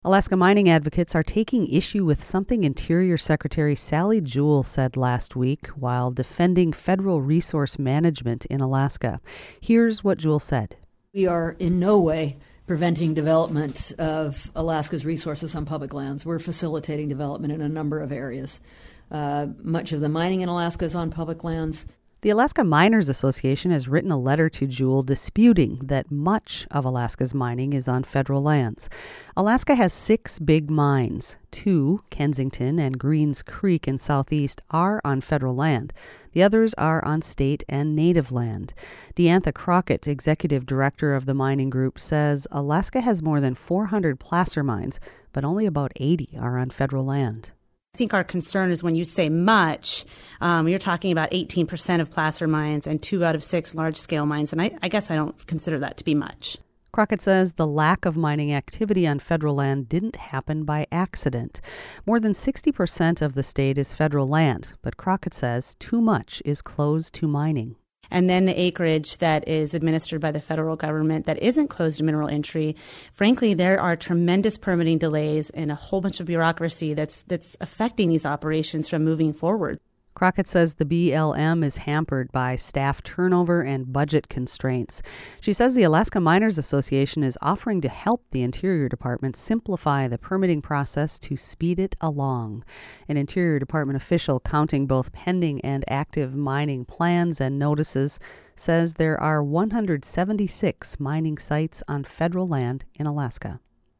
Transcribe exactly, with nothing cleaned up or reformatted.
Alaska mining advocates are taking issue with something Interior Secretary Sally Jewell said last week while defending federal resource management in Alaska. Here's what Jewell said. We are in no way preventing development of Alaska's resources on public lands. We're facilitating development in a number of areas. Uh, much of the mining in Alaska is on public lands. The Alaska Miners Association has written a letter to Jewell disputing that much of Alaska's mining is on federal lands. Alaska has six big mines. Two, Kensington and Greens Creek in southeast, are on federal land. The others are on state and native land. Deantha Crockett, executive director of the mining group, says Alaska has more than four hundred placer mines, but only about eighty are on federal land. I think our concern is when you say much, um, you're talking about eighteen percent of placer mines and two out of six large-scale mines, and I, I guess I don't consider that to be much. Crockett says the lack of mining activity on federal land didn't happen by accident. More than sixty percent of the state is federal land, but Crockett says too much is closed to mining. And then the acreage that is administered by the federal government that isn't closed to mineral entry, frankly, there are tremendous permitting delays and a whole bunch of bureaucracy that's that's affecting these operations from moving forward. Crockett says the B L M is hampered by staff turnover and budget constraints. She says the Alaska Miners Association is offering to help the Interior Department simplify the permitting process to speed it along. An Interior Department official counting both pending and active mining plans and notices says there are one hundred seventy-six mining sites on federal land in Alaska.